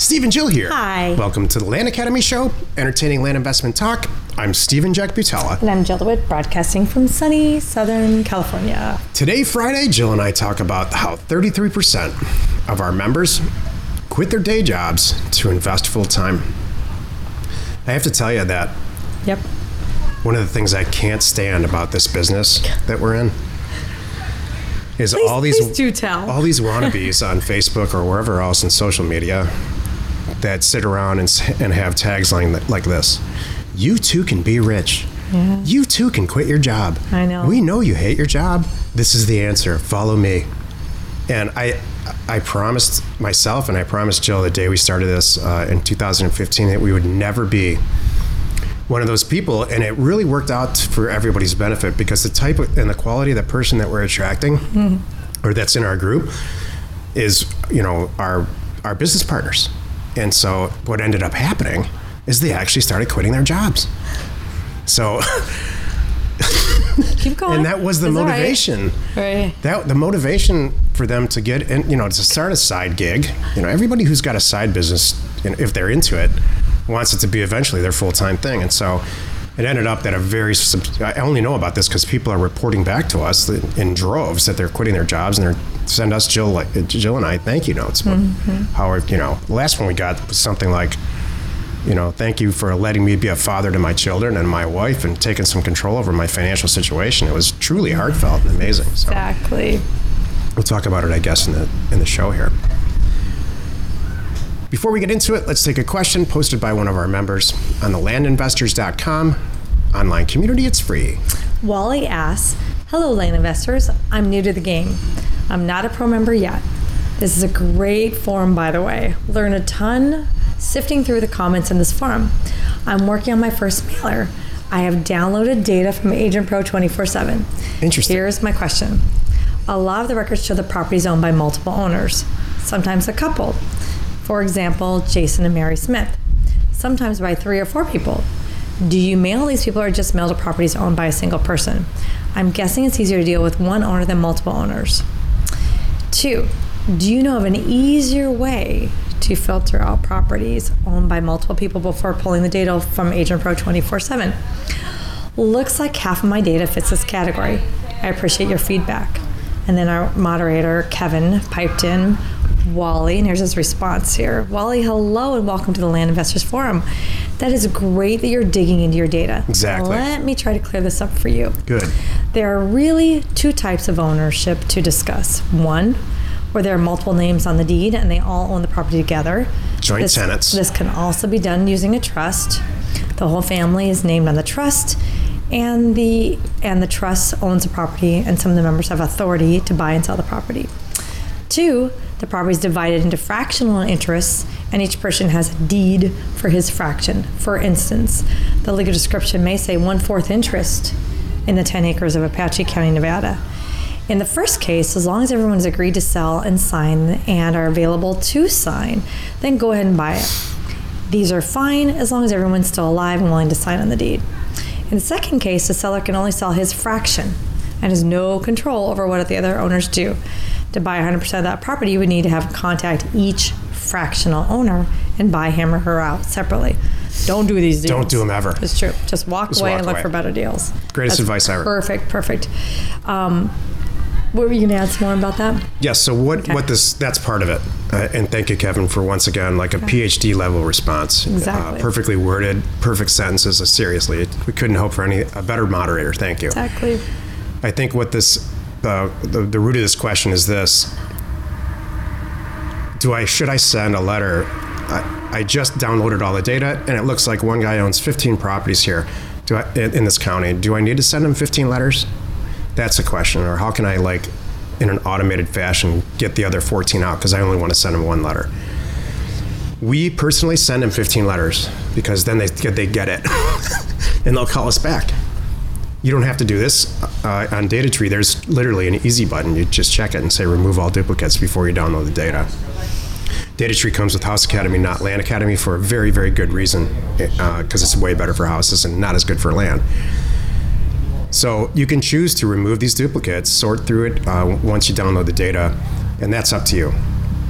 Steve and Jill here. Hi. Welcome to the Land Academy Show, entertaining land investment talk. I'm Stephen Jack Butella. And I'm Jill DeWitt, broadcasting from sunny Southern California. Today, Friday, Jill and I talk about how 33% of our members quit their day jobs to invest full time. I have to tell you that Yep. one of the things I can't stand about this business that we're in is Please do tell. all these wannabes on Facebook or wherever else in social media that sit around and have tags like this. You too can be rich. Yeah. You too can quit your job. I know. We know you hate your job. This is the answer. Follow me. And I promised myself and I promised Jill the day we started this in 2015 that we would never be one of those people, and it really worked out for everybody's benefit because the type and the quality of the person that we're attracting or that's in our group is, our business partners. And so what ended up happening is they actually started quitting their jobs. So Keep going. and that was the It's all motivation. Right. The motivation for them to get in, to start a side gig. Everybody who's got a side business, if they're into it, wants it to be eventually their full-time thing. And so it ended up that I only know about this because people are reporting back to us in droves that they're quitting their jobs and send us Jill and I thank you notes. But how the last one we got was something like, thank you for letting me be a father to my children and my wife and taking some control over my financial situation. It was truly heartfelt and amazing. So Exactly. we'll talk about it, I guess, in the show here. Before we get into it, let's take a question posted by one of our members on the landinvestors.com online community. It's free. Wally asks, hello, land investors. I'm new to the game. I'm not a pro member yet. This is a great forum, by the way. Learn a ton sifting through the comments in this forum. I'm working on my first mailer. I have downloaded data from Agent Pro 24/7. Interesting. Here's my question. A lot of the records show the property is owned by multiple owners, sometimes a couple. For example, Jason and Mary Smith, sometimes by 3 or 4 people. Do you mail these people or just mail to properties owned by a single person? I'm guessing it's easier to deal with one owner than multiple owners. 2, do you know of an easier way to filter out properties owned by multiple people before pulling the data from Agent Pro 24/7? Looks like half of my data fits this category. I appreciate your feedback. And then our moderator, Kevin, piped in, Wally, and here's his response here. Wally, hello and welcome to the Land Investors Forum. That is great that you're digging into your data. Exactly. Let me try to clear this up for you. Good. There are really 2 types of ownership to discuss. One, where there are multiple names on the deed and they all own the property together. Joint tenants. This can also be done using a trust. The whole family is named on the trust, and the trust owns the property, and some of the members have authority to buy and sell the property. 2, the property is divided into fractional interests, and each person has a deed for his fraction. For instance, the legal description may say 1/4 interest in the 10 acres of Apache County, Nevada. In the first case, as long as everyone has agreed to sell and sign and are available to sign, then go ahead and buy it. These are fine as long as everyone's still alive and willing to sign on the deed. In the second case, the seller can only sell his fraction and has no control over what the other owners do. To buy 100% of that property, you would need to have contact each fractional owner and buy him or her out separately. Don't do these deals. Don't do them ever. It's true. Just walk away and look for better deals. Greatest advice ever. Perfect. What were you going to add some more about that? Yes. So that's part of it. And thank you, Kevin, for once again, a PhD level response. Exactly. Perfectly worded, perfect sentences. Seriously, we couldn't hope for a better moderator. Thank you. Exactly. I think what the root of this question is this: should I send a letter? I just downloaded all the data, and it looks like one guy owns 15 properties here in this county. Do I need to send him 15 letters? That's a question. Or how can I, in an automated fashion, get the other 14 out because I only want to send him 1 letter? We personally send him 15 letters because then they get it, and they'll call us back. You don't have to do this on DataTree. There's literally an easy button. You just check it and say remove all duplicates before you download the data. DataTree comes with House Academy, not Land Academy, for a very, very good reason, because it's way better for houses and not as good for land. So you can choose to remove these duplicates, sort through it once you download the data, and that's up to you.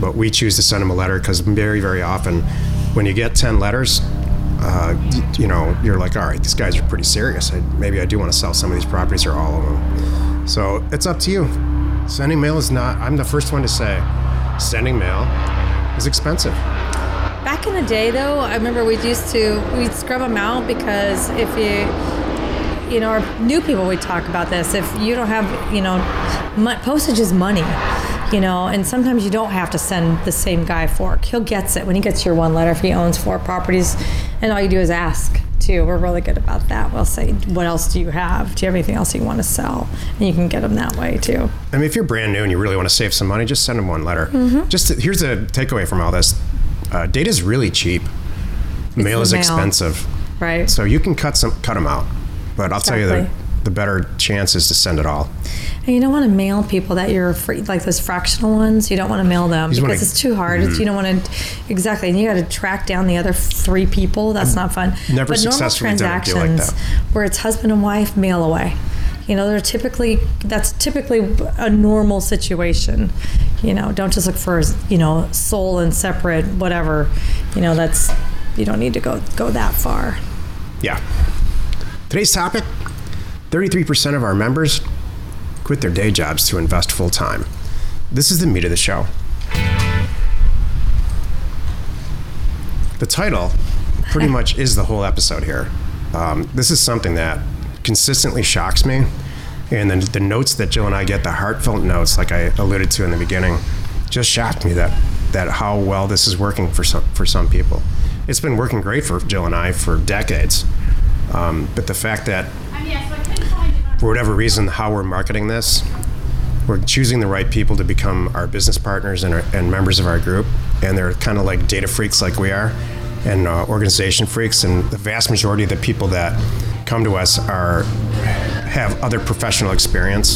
but we choose to send them a letter because very, very often when you get 10 letters, you're like, all right, these guys are pretty serious. Maybe I do want to sell some of these properties or all of them. So it's up to you. Sending mail is not, I'm the first one to say, sending mail is expensive. Back in the day, though, I remember we'd scrub them out because if our new people, we talk about this. If you don't have, postage is money, and sometimes you don't have to send the same guy fork. He'll gets it when he gets your one letter if he owns 4 properties, and all you do is ask, too. We're really good about that. We'll say, what else do you have? Do you have anything else you want to sell? And you can get them that way, too. I mean, if you're brand new and you really want to save some money, just send them one letter. Mm-hmm. Here's the takeaway from all this. Data is really cheap. Mail is expensive. Right. So you can cut them out. But I'll tell you the better chance is to send it all. And you don't want to mail people that you're free, like those fractional ones. You don't want to mail them because it's too hard. Mm-hmm. You don't want to, exactly. And you got to track down the other 3 people. That's not fun. Never successfully done a deal like that. Where it's husband and wife, mail away. That's typically a normal situation. Don't just look for, sole and separate, whatever. You don't need to go that far. Yeah. Today's topic, 33% of our members quit their day jobs to invest full time. This is the meat of the show. The title pretty much is the whole episode here. This is something that consistently shocks me. And then the notes that Jill and I get, the heartfelt notes, like I alluded to in the beginning, just shocked me that how well this is working for some people. It's been working great for Jill and I for decades. But the fact that, for whatever reason, how we're marketing this, we're choosing the right people to become our business partners and members of our group, and they're kind of like data freaks like we are, and organization freaks, and the vast majority of the people that come to us have other professional experience,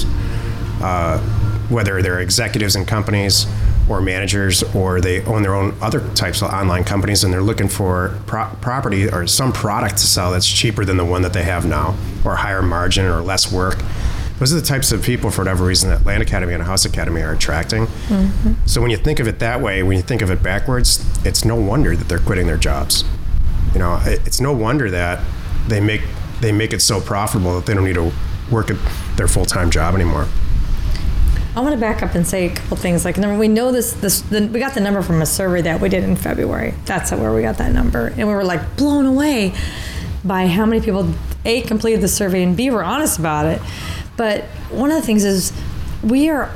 whether they're executives in companies or managers, or they own their own other types of online companies, and they're looking for property or some product to sell that's cheaper than the one that they have now, or higher margin or less work. Those are the types of people, for whatever reason, that Land Academy and House Academy are attracting. Mm-hmm. So when you think of it that way, when you think of it backwards, it's no wonder that they're quitting their jobs. It's no wonder that they make it so profitable that they don't need to work at their full-time job anymore. I want to back up and say a couple things. Like, number, we know we got the number from a survey that we did in February. That's where we got that number. And we were like blown away by how many people, A, completed the survey, and B, were honest about it. But one of the things is we are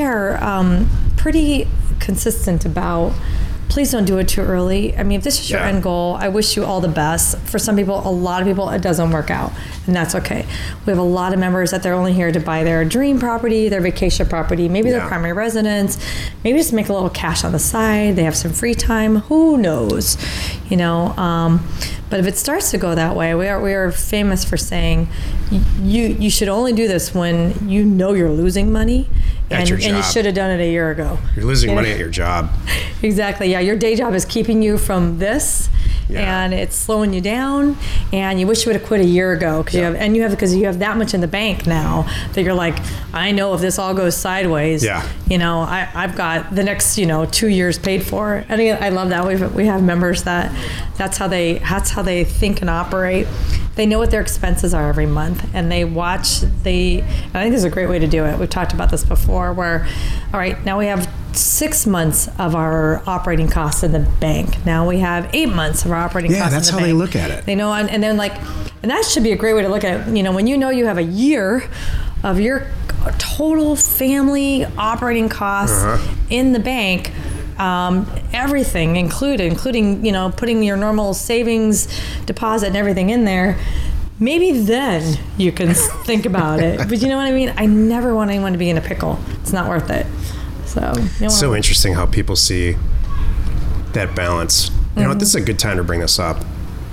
pretty consistent about, please don't do it too early. I mean, if this is your end goal, I wish you all the best. For some people, a lot of people, it doesn't work out, and that's okay. We have a lot of members that they're only here to buy their dream property, their vacation property, maybe their primary residence, maybe just make a little cash on the side. They have some free time. Who knows? But if it starts to go that way, we are famous for saying you should only do this when you know you're losing money. And you should have done it a year ago. You're losing money at your job. Exactly. Yeah. Your day job is keeping you from this, and it's slowing you down. And you wish you would have quit a year ago because you have that much in the bank now that you're like, I know if this all goes sideways, I've got the next 2 years paid for. And I love that. We have members that's how they think and operate. They know what their expenses are every month, and they watch. I think this is a great way to do it. We've talked about this before, where, all right, now we have 6 months of our operating costs in the bank. Now we have 8 months of our operating costs in the bank. Yeah, that's how they look at it. They know, and then and that should be a great way to look at it. When you know you have a year of your total family operating costs in the bank. Everything including putting your normal savings deposit and everything in there, maybe then you can think about it. But you know what I mean? I never want anyone to be in a pickle. It's not worth it. So it's so interesting how people see that balance. This is a good time to bring this up.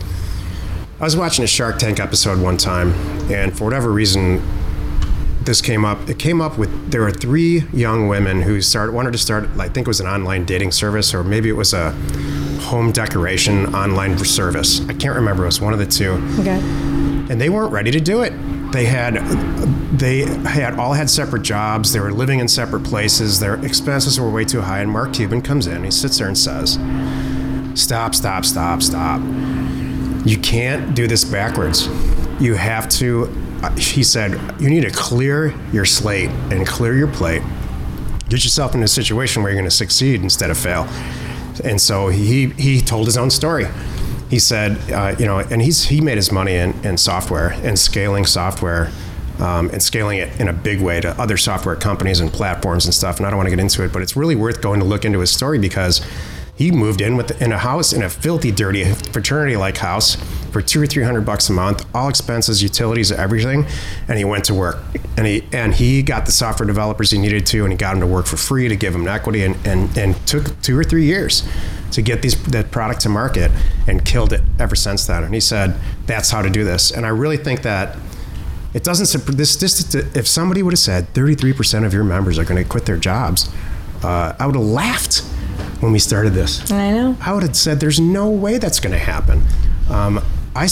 I was watching a Shark Tank episode one time, and for whatever reason, this came up. It came up with, there were 3 young women who wanted to start, I think it was an online dating service, or maybe it was a home decoration online service. I can't remember. It was one of the two. Okay. And they weren't ready to do it. They had all had separate jobs. They were living in separate places. Their expenses were way too high. And Mark Cuban comes in. He sits there and says, "Stop, stop, stop, stop. You can't do this backwards. You have to." He said, "You need to clear your slate and clear your plate. Get yourself in a situation where you're going to succeed instead of fail." And so he told his own story. He said, and he made his money in software and scaling software, and scaling it in a big way to other software companies and platforms and stuff. And I don't want to get into it, but it's really worth going to look into his story, because he moved in a house, in a filthy, dirty fraternity-like house for $200 or $300 a month, all expenses, utilities, everything, and he went to work. And he got the software developers he needed to, and he got them to work for free to give them equity, and took 2 or 3 years to get that product to market, and killed it ever since then. And he said, that's how to do this. And I really think that it doesn't, if somebody would have said 33% of your members are going to quit their jobs, I would have laughed when we started this. I know. I would have said, there's no way that's going to happen. I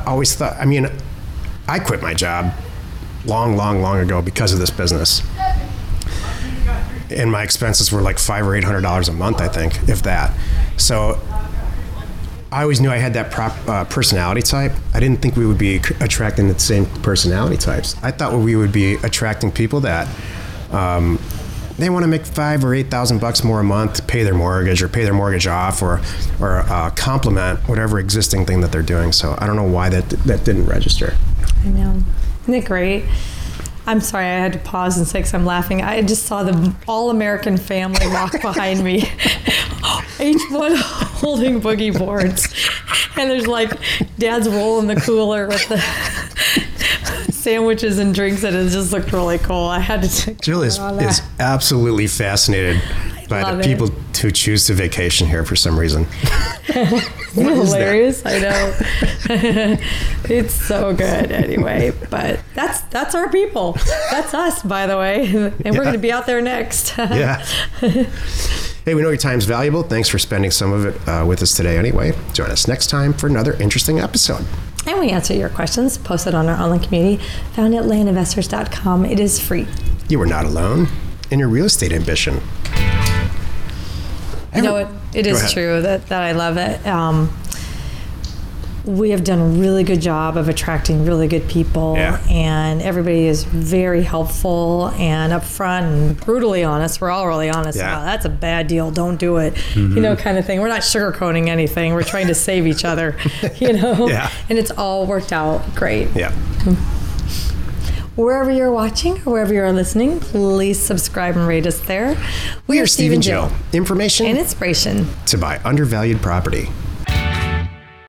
quit my job long ago because of this business. And my expenses were like $500 or $800 a month, I think, if that. So I always knew I had that personality type. I didn't think we would be attracting the same personality types. I thought we would be attracting people that they want to make $5,000 or $8,000 more a month, pay their mortgage or pay their mortgage off, or complement whatever existing thing that they're doing. So I don't know why that didn't register. I know. Isn't it great? I'm sorry, I had to pause and say, because I'm laughing. I just saw the all-American family walk behind me, each one holding boogie boards. And there's like Dad's rolling the cooler with the sandwiches and drinks, and it just looked really cool. I had to Jill is absolutely fascinated by the people who choose to vacation here for some reason. Hilarious. I know. It's so good anyway, but that's our people. That's us, by the way, and we're going to be out there next. Yeah. Hey, we know your time's valuable. Thanks for spending some of it with us today anyway. Join us next time for another interesting episode. And we answer your questions posted on our online community found at landinvestors.com. It is free. You are not alone in your real estate ambition. You know, it is true that I love it. We have done a really good job of attracting really good people, and everybody is very helpful and upfront and brutally honest. We're all really honest about that's a bad deal, don't do it, kind of thing. We're not sugarcoating anything. We're trying to save each other, and it's all worked out great. Yeah. Wherever you're watching or wherever you're listening, please subscribe and rate us there. We are Steve and Jill. Information and inspiration to buy undervalued property.